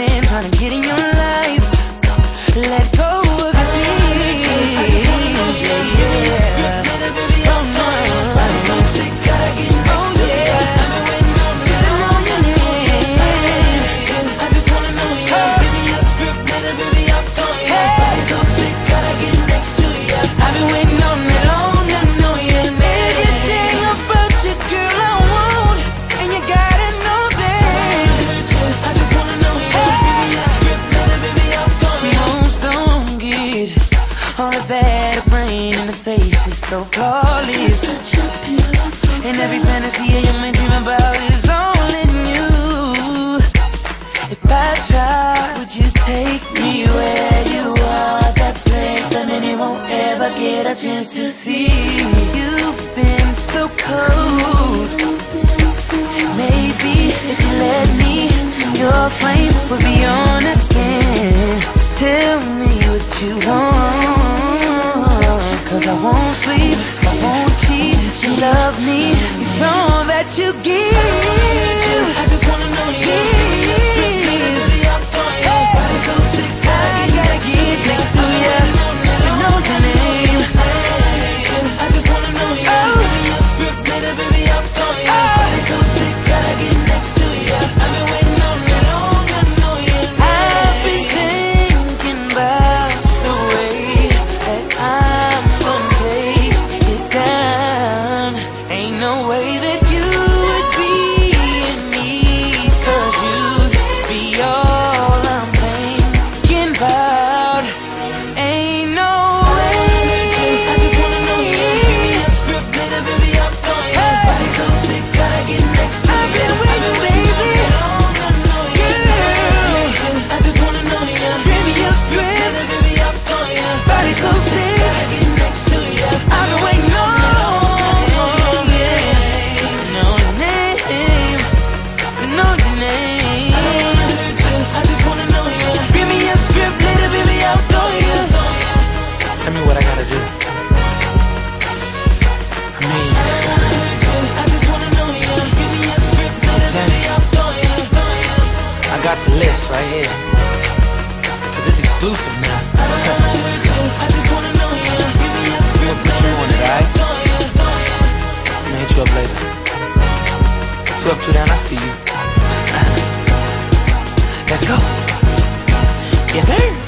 man trying to get in your life. Let go of your fears. Yeah. Oh no, body's so sick, gotta get next to you. I've been waiting on your name. I just wanna know you. Give me a script, little baby, I'm going. Body's so sick, gotta get next to you. I've been waiting on that long to know your name. Everything about you, girl, I want, and you gotta know that. I just wanna know you. Give me a script, little baby, I'm going. Most don't get all the bad brain in the face is so flawless. And every fantasy you may dream about is only new. If I try, would you take me where you are? That place that many won't ever get a chance to see. You've been so cold. Maybe if you let me, your flame will be on again. Tell me what you want, 'cause I won't sleep, I won't cheat. You love me, it's all that you give. I just wanna know you. Body's so sick, I gotta get next to you. To know your name. I just wanna know you. Give me a script, little baby, I'm going. Body's so sick, gotta get next to you. I've been waiting on that long to know you. I've been thinking about the way that I'm gonna take it down. Ain't no way that you would be in me, 'cause you'd be all I'm thinking about. Ain't no way. I just wanna know you. Give me a script, little baby, I'm going. Body's so sick, gotta get next to you. I've been waiting, baby. I just wanna know you. Give me a script, little baby, I'm going. Body's so sick, gotta get next to you. I've been waiting on. Know your name, to know your name. I just wanna know you. Give me a script, little baby, I'll throw you. Tell me what I gotta do. I mean, I just wanna know you. Give me a script, little baby, I'll throw you. I got the list right here, 'cause it's exclusive now. I just wanna know you. Give me a script, Put you on it, alright? throw you. I'm gonna hit you up later. 2 up, 2 down, I see you. Let's go. Yes, sir.